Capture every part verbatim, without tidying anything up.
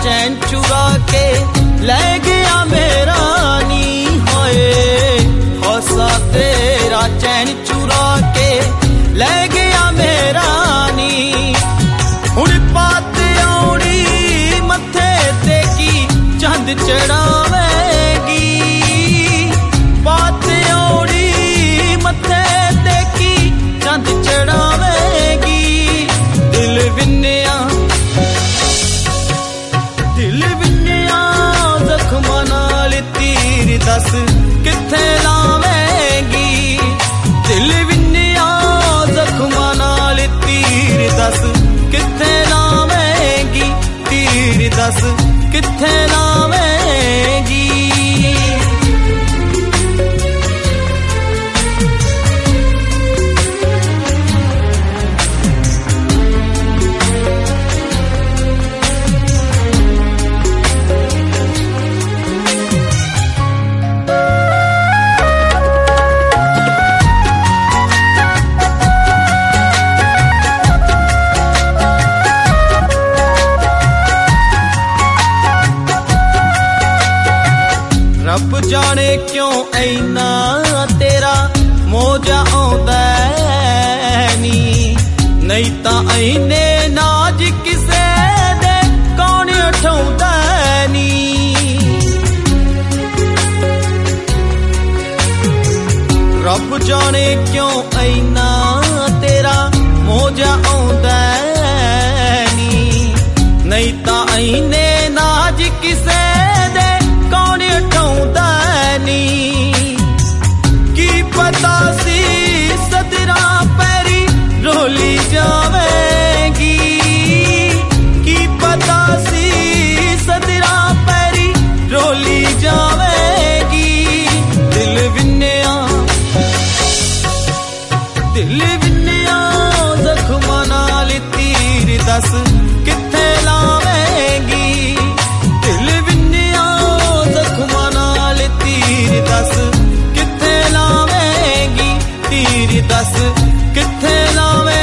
चैन चुरा के ले गया मेरा नी होए हौसा तेरा चैन चुरा के ले गया मेरा नी हुण पात औड़ी मथे ते की चंद चढ़ावेगी पात औड़ी मथे ते की चंद चढ़ावेगी दिल विन्या दिल विन्या जख्मां नाल तीर दस किथे लावेगी दिल विन्या जख्मां नाल तीर दस किथे लावेगी तीर दस किथे लावेगी रब जाने क्यों ऐना तेरा मौजा आउंदा नी नहीं तां ऐने नाज किसे दे कौन उठाउंदा नी रब जाने क्यों ऐना तेरा मौजा आउंदा नी नहीं तां ऐने नाज किसे दे कौन उठाउंदा नी की पता सी सदरा पैरी रोली जावेगी की पता सी सदरा पैरी रोली जावेगी दिल विन्या दिल विन्या जख्मां नाल तीर दस किथे लावेगी दिल विन्या जख्मां नाल तीर दस किथे लावेगी तीर दस किथे लावेगी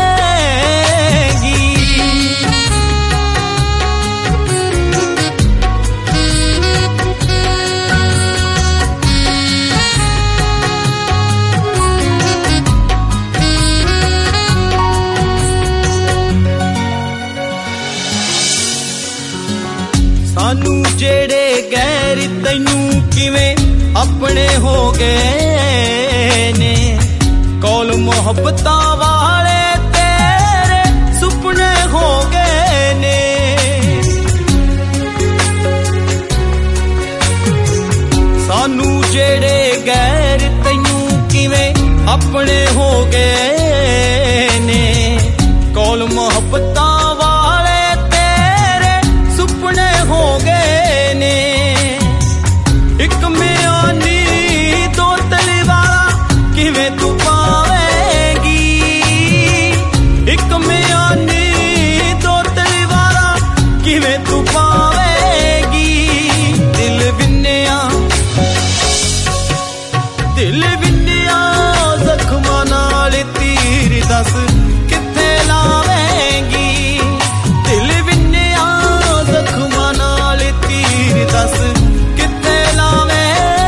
सानू जेड़े गैर तैनू किवें अपने हो गए ने कौल मोहब्बतां वाले तेरे सुपने हो गए ने सानू जेड़े गैर तैनू किवें अपने हो गए ने कौल मोहब्बतां वाले तेरे सुपने हो गए ने एक म्यानी दो तलवारा किवें तू पावेगी एक म्यानी दो तलवारा किवें तू पावेगी दिल विन्या दिल विन्या जख्मां नाल तीर दस किथे लावेगी दिल विन्या जख्मां नाल तीर दस किथे लावेगी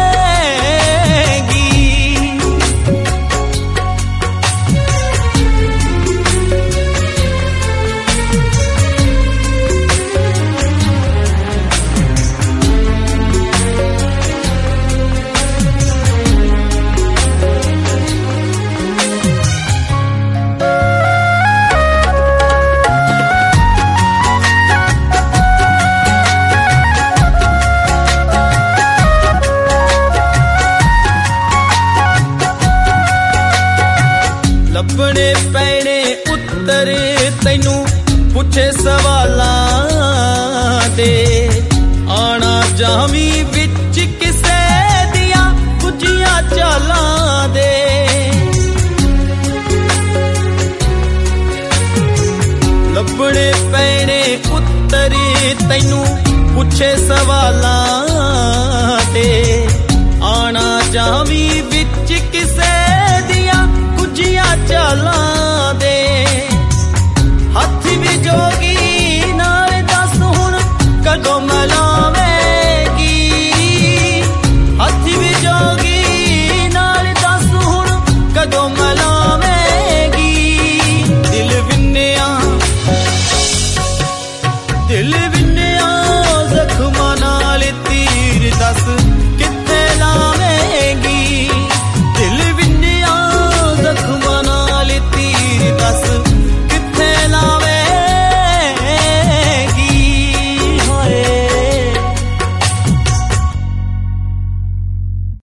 लभने पैने उत्तर तैनू पुछे सवालां दे आना जावी विच किसे दियां कुजियां चालां दे लभने पैने उत्तर तैनू पुछे सवालां दे आना जावी विच किसे दियां कुजियां चालां